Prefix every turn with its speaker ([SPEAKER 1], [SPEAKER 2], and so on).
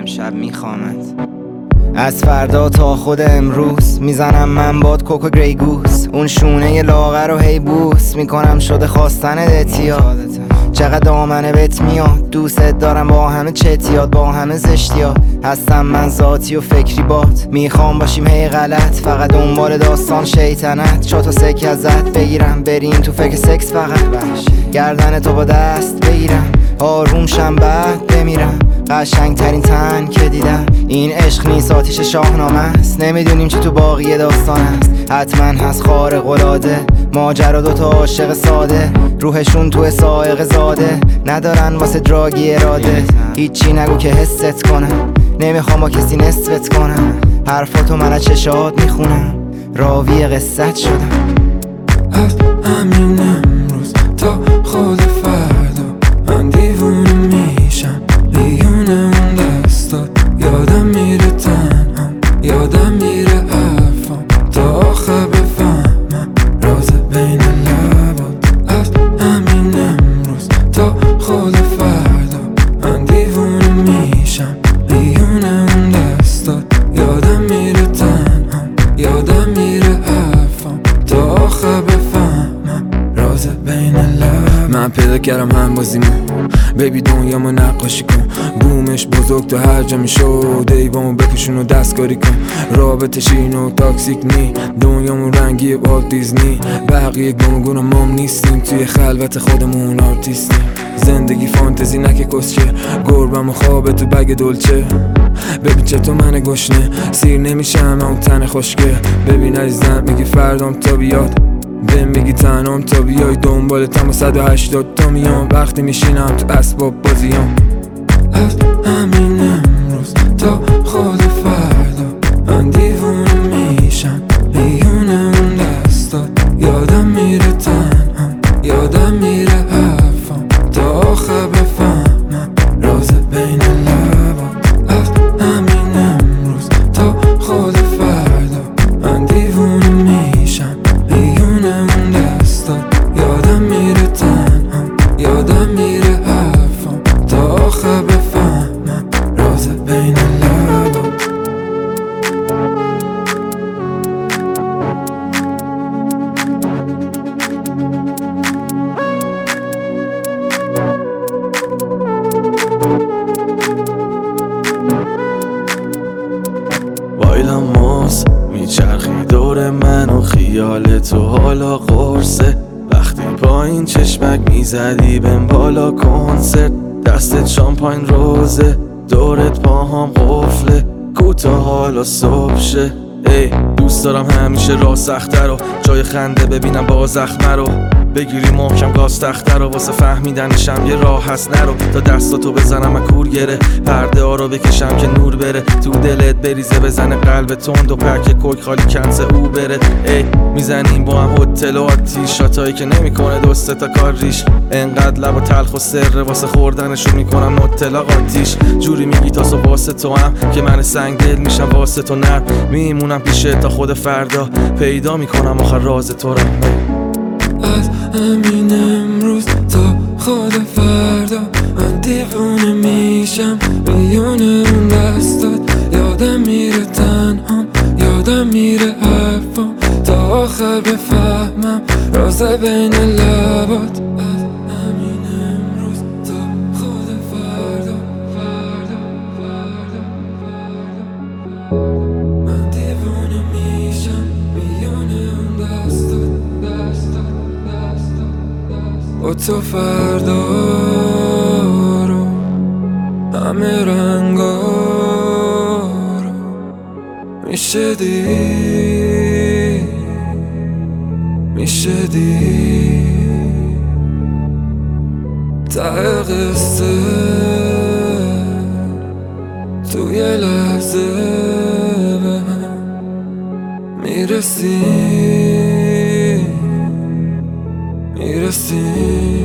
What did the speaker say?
[SPEAKER 1] امشب میخوامت. از فردا تا خود امروز میزنم من باد کوکو گری گوس، اون شونه لاغر رو هی بوس میکنم شده خواستن اعتیاد. چقدر دامنه بهت میاد، دوست دارم با همه چتیات، با همه زشتیات. هستم من ذاتی و فکری بات، میخوام باشیم هی غلط، فقط دنبال داستان شیطنت. چاتو سکه ازت بگیرم، بریم تو فکر سکس فقط. گردن تو با دست بگیرم، آروم شم بعد بمیرم. قشنگ ترین تن که دیدم، این عشق نیست آتیش شاهنامه است. نمیدونیم چی تو باقی داستان است، حتما هست خارق العاده. ماجرا دوتا عاشق ساده، روحشون تو سائق زاده، ندارن واسه دراگی اراده. هیچی نگو که حست کنم، نمیخوام با کسی نصفت کنم. حرفاتو من از چشات میخونم، راوی قصت شدم.
[SPEAKER 2] از همین امروز تا خود فردا من دیوونه میشم، بیونه اون دستات. یادم میره تنها، یادم میره حرفام، تا آخر بفهمم راز بین لبات. از همین امروز تا خود فردا من دیوونه میشم، بیونه اون دستات. یادم میره تنها، یادم میره حرفام، تا آخر بفهمم راز بین لبات. من پیدا کردم هم بازیمو، بیبی دنیامو نقاشی کن. بومش بزرگ تو هر جا میشد، ایوامو بپوشون و دستکاری کن. رابطه شیرین و تاکسیک نی، دنیامو رنگی والت دیزنی. بقیه گمگون مام نیستیم، توی خلوت خودمون آرتیستیم. زندگی فانتزی نکه کسچه، گربم و خوابه تو بگ دلچه. ببین چطور من گشنه سیر نمیشم اون تن خوشگه. ببین عزیزم میگی فردام تا بیاد، بهم میگی تنام تا بیای. دنبالتم و 180 تا میام، وقتی میشینم تو اسباب بازیام. از همین امروز تا خود فردا من دیوونه میشم، بیونه اون دستات. یادم میره تنها، یادم میره حرفام، تا آخر بفهمم راز بین لبات. از همین امروز تا خود فردا من دیوونه میشم، بیونه اون دستات. یادم میره تنها، یادم میره حرفام، تا آخر بفهمم راز بین لبات.
[SPEAKER 3] وایلم ماس میچرخی دور من و خیال تو حالا قرصه. وقتی پایین چشمک میزدی بهم بالا کنسرت، دستت شامپاین روزه، دورت پاهام قفله. کوتا حالا صبح شه، ای دوست دارم همیشه راه سخته رو، جای خنده ببینم با زخمه رو. بگیری محکم گاز تخته رو، واسه فهمیدنشم یه راه هست نرو. تا دستاتو بزنم کور گره، پرده ها رو بکشم که نور بره. تو دلت بریزه بزنه قلب تند و پک کوک خالی کنسه او بره. ای میزنیم با هم هتل و آتیش، شاتایی که نمیکنه دوسته تا کار ریش. انقدر لب و تلخ و سره، واسه خوردنشون میکنم نوتلا قاتیش. جوری میگی تاسو واسه تو هم که من سنگ دل میشم واسه تو نرم. میمونم پیشه تا خود فردا، پیدا میکنم آخر راز تو رو.
[SPEAKER 2] از همین امروز تا خود فردا من دیوونه میشم، بیونه اون دستات. یادم میره تنهام، یادم میره حرفام، تا آخر بفهمم راز بین لبات. از همین امروز تا خود فردا، فردا، فردا، فردا. من دیوونه میشم، بیونه اون دستات. با تو فردا رو، همه رنگا رو میشه دید، میشه دید. ته قصه تو یه لحظه به هم میرسی، میرسی.